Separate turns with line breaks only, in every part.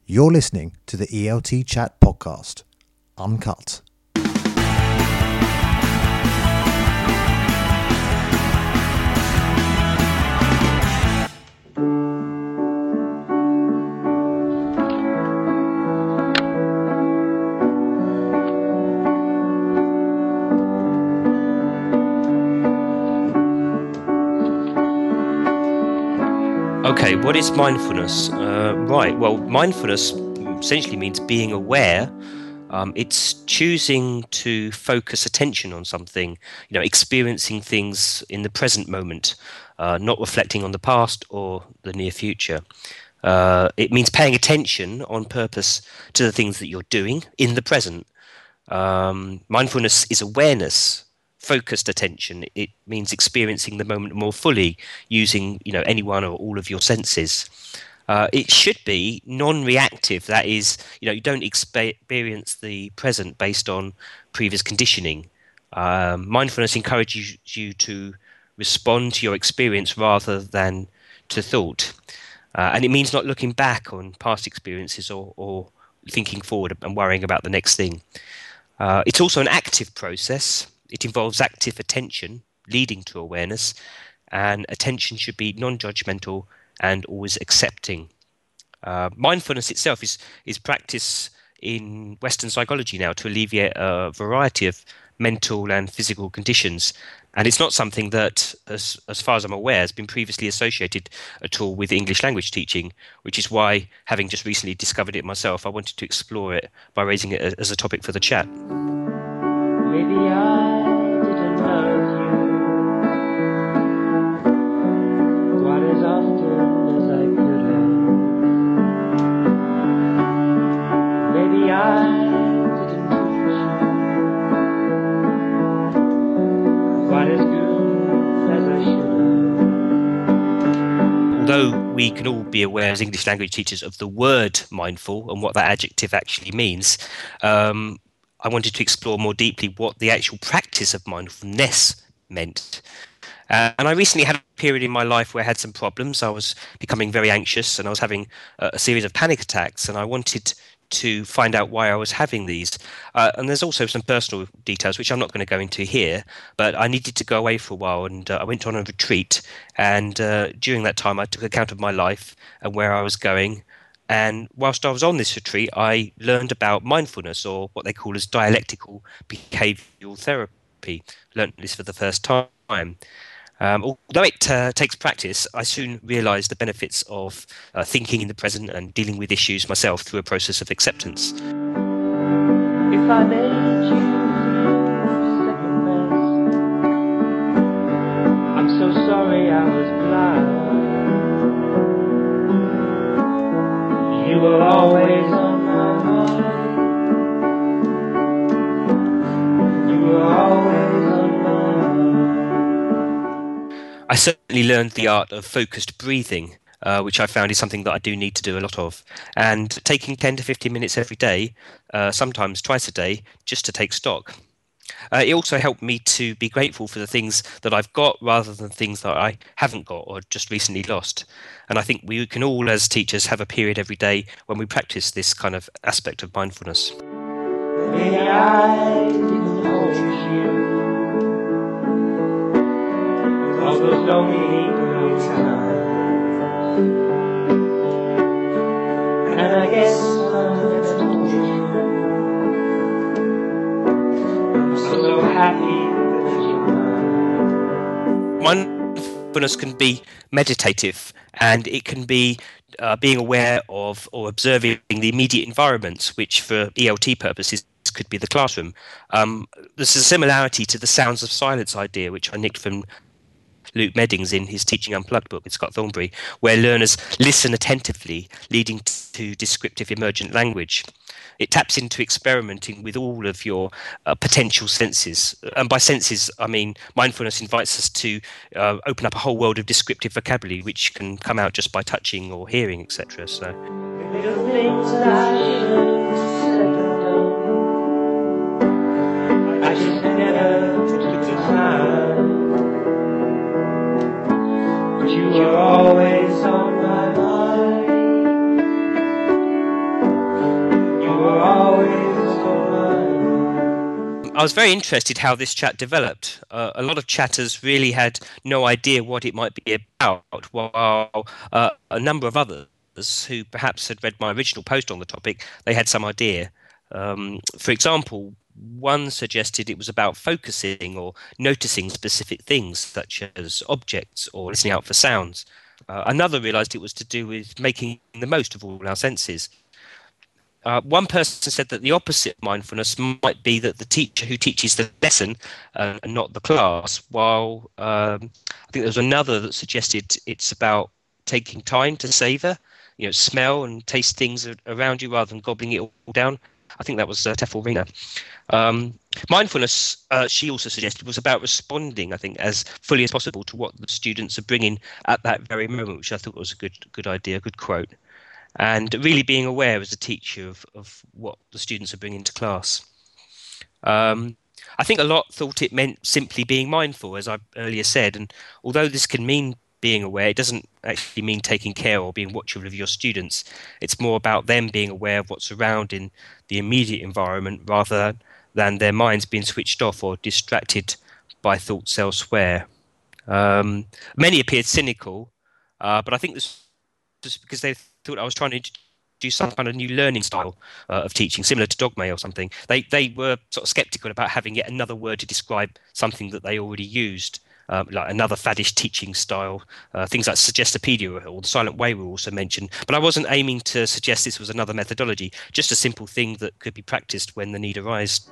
You're listening to the ELT Chat Podcast, Uncut.
Okay, what is mindfulness? Right, well, mindfulness essentially means being aware. It's choosing to focus attention on something, experiencing things in the present moment, not reflecting on the past or the near future. It means paying attention on purpose to the things that you're doing in the present. Mindfulness is awareness. Focused attention. It means experiencing the moment more fully, using any one or all of your senses. It should be non-reactive. That is, you don't experience the present based on previous conditioning. Mindfulness encourages you to respond to your experience rather than to thought, and it means not looking back on past experiences or thinking forward and worrying about the next thing. It's also an active process. It involves active attention, leading to awareness, and attention should be non-judgmental and always accepting. Mindfulness itself is practiced in Western psychology now to alleviate a variety of mental and physical conditions, and it's not something that, as far as I'm aware, has been previously associated at all with English language teaching, which is why, having just recently discovered it myself, I wanted to explore it by raising it as a topic for the chat.
Maybe I didn't love you quite as often as I could have. Maybe I didn't teach you quite as good as I should have.
Although we can all be aware as English language teachers of the word mindful and what that adjective actually means, I wanted to explore more deeply what the actual practice of mindfulness meant. And I recently had a period in my life where I had some problems. I was becoming very anxious and I was having a series of panic attacks, and I wanted to find out why I was having these. And there's also some personal details, which I'm not going to go into here, but I needed to go away for a while, and I went on a retreat. And during that time, I took account of my life and where I was going. And whilst I was on this retreat, I learned about mindfulness, or what they call as dialectical behavioural therapy. Learned this for the first time. Although it takes practice, I soon realised the benefits of thinking in the present and dealing with issues myself through a process of acceptance.
If I made you second best, I'm so sorry I was blind. You were always on my mind. You were always on my mind.
I certainly learned the art of focused breathing, which I found is something that I do need to do a lot of. And taking 10 to 15 minutes every day, sometimes twice a day, just to take stock. It also helped me to be grateful for the things that I've got rather than things that I haven't got or just recently lost. And I think we can all, as teachers, have a period every day when we practice this kind of aspect of mindfulness.
Maybe I didn't hold you with all those lonely good times, and I guess I never told you I'm so happy that you're mine.
Mindfulness can be meditative, and it can be being aware of or observing the immediate environments, which for ELT purposes could be the classroom. There's a similarity to the sounds of silence idea, which I nicked from Luke Meddings in his Teaching Unplugged book with Scott Thornbury, where learners listen attentively, leading to descriptive emergent language. It taps into experimenting with all of your potential senses. And by senses, I mean mindfulness invites us to open up a whole world of descriptive vocabulary, which can come out just by touching or hearing, etc. So,
Little things that I should have said and done, I just never took the time. But you were always on my mind.
I was very interested how this chat developed. A lot of chatters really had no idea what it might be about, while a number of others who perhaps had read my original post on the topic, they had some idea. For example, one suggested it was about focusing or noticing specific things, such as objects or listening out for sounds. Another realised it was to do with making the most of all our senses. One person said that the opposite of mindfulness might be that the teacher who teaches the lesson and not the class, while I think there was another that suggested it's about taking time to savour, smell and taste things around you rather than gobbling it all down. I think that was Tefel Rina. Mindfulness, she also suggested, was about responding, I think, as fully as possible to what the students are bringing at that very moment, which I thought was a good idea, a good quote. And really being aware as a teacher of what the students are bringing to class. I think a lot thought it meant simply being mindful, as I earlier said, and although this can mean being aware, it doesn't actually mean taking care or being watchful of your students. It's more about them being aware of what's around in the immediate environment rather than their minds being switched off or distracted by thoughts elsewhere. Many appeared cynical, but I think this just because they thought I was trying to do some kind of new learning style of teaching, similar to dogma or something. They were sort of sceptical about having yet another word to describe something that they already used, like another faddish teaching style. Things like Suggestopedia or the Silent Way were also mentioned. But I wasn't aiming to suggest this was another methodology, just a simple thing that could be practiced when the need arises.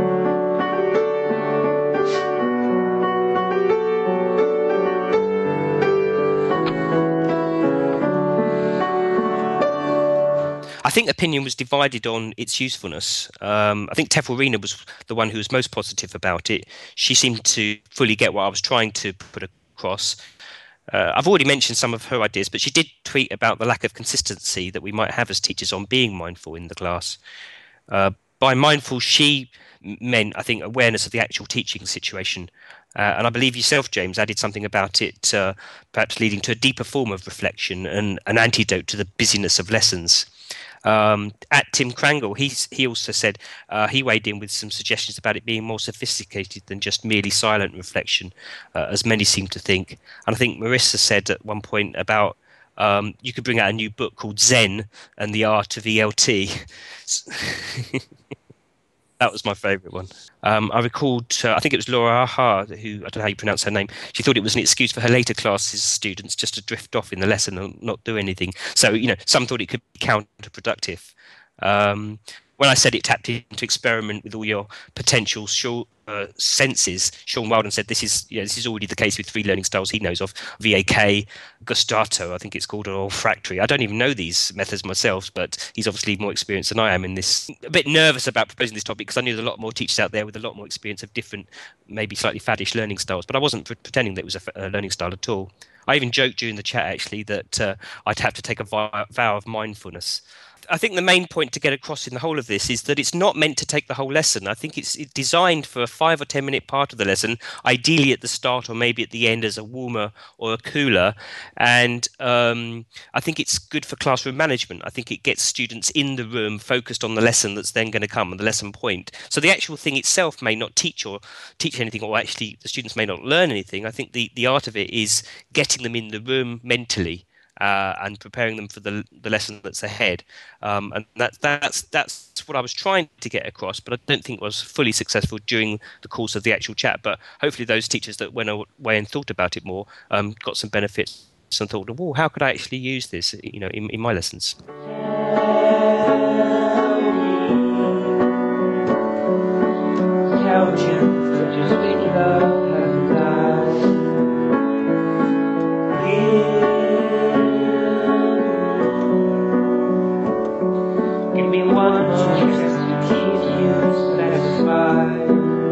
I think opinion was divided on its usefulness. I think Tefel Rina was the one who was most positive about it. She seemed to fully get what I was trying to put across. I've already mentioned some of her ideas, but she did tweet about the lack of consistency that we might have as teachers on being mindful in the class. By mindful, she meant, I think, awareness of the actual teaching situation. And I believe yourself, James, added something about it, perhaps leading to a deeper form of reflection and an antidote to the busyness of lessons. At Tim Crangle, he also said he weighed in with some suggestions about it being more sophisticated than just merely silent reflection, as many seem to think. And I think Marissa said at one point about you could bring out a new book called Zen and the Art of ELT. That was my favourite one. I recalled, I think it was Laura Aha, who, I don't know how you pronounce her name, she thought it was an excuse for her later classes students just to drift off in the lesson and not do anything. So, some thought it could be counterproductive. When I said it tapped into experiment with all your potential senses, Sean Wilden said this is already the case with 3 learning styles he knows of: VAK, Gustato, I think it's called, or olfactory. I don't even know these methods myself, but he's obviously more experienced than I am in this. A bit nervous about proposing this topic because I knew there's a lot more teachers out there with a lot more experience of different, maybe slightly faddish learning styles, but I wasn't pretending that it was a learning style at all. I even joked during the chat, actually, that I'd have to take a vow of mindfulness. I think the main point to get across in the whole of this is that it's not meant to take the whole lesson. I think it's designed for a 5 or 10 minute part of the lesson, ideally at the start or maybe at the end as a warmer or a cooler. And I think it's good for classroom management. I think it gets students in the room focused on the lesson that's then going to come and the lesson point. So the actual thing itself may not teach anything, or actually the students may not learn anything. I think the art of it is getting them in the room mentally. And preparing them for the lesson that's ahead, and that's what I was trying to get across, but I don't think was fully successful during the course of the actual chat. But hopefully, those teachers that went away and thought about it more got some benefits and thought, "Oh, how could I actually use this? In my lessons."
Tell you that just make love hasn't died. Give me one chance to keep you satisfied.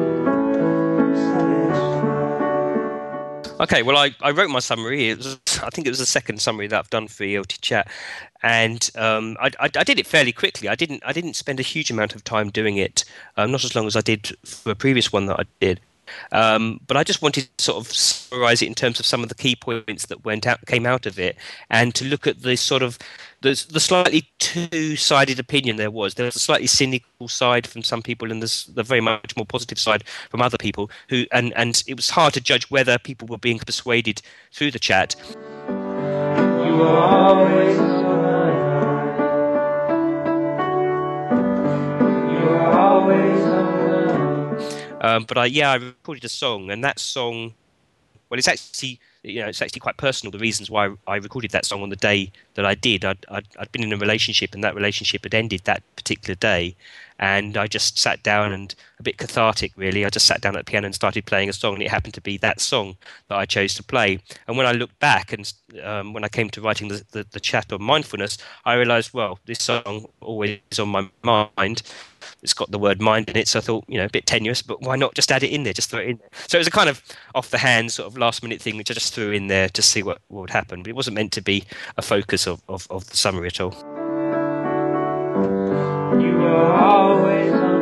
Okay, well, I wrote my summary. I think it was the second summary that I've done for ELT Chat, and I did it fairly quickly. I didn't spend a huge amount of time doing it, not as long as I did for a previous one that I did. But I just wanted to sort of summarize it in terms of some of the key points that came out of it, and to look at the sort of the slightly two-sided opinion there was. There was a slightly cynical side from some people, and there's the very much more positive side from other people who, and it was hard to judge whether people were being persuaded through the chat.
You are always on my mind. You are always on my mind.
But I recorded a song, and that song, well, it's actually quite personal. The reasons why I recorded that song on the day that I did, I'd been in a relationship, and that relationship had ended that particular day, and I just sat down, and a bit cathartic really, I just sat down at the piano and started playing a song, and it happened to be that song that I chose to play. And when I looked back, and when I came to writing the chat on mindfulness, I realised, well, this song always on my mind. It's got the word mind in it, so I thought, a bit tenuous, but why not just add it in there, just throw it in there. So it was a kind of off-the-hand sort of last-minute thing, which I just threw in there to see what would happen. But it wasn't meant to be a focus of the summary at all.
You are always on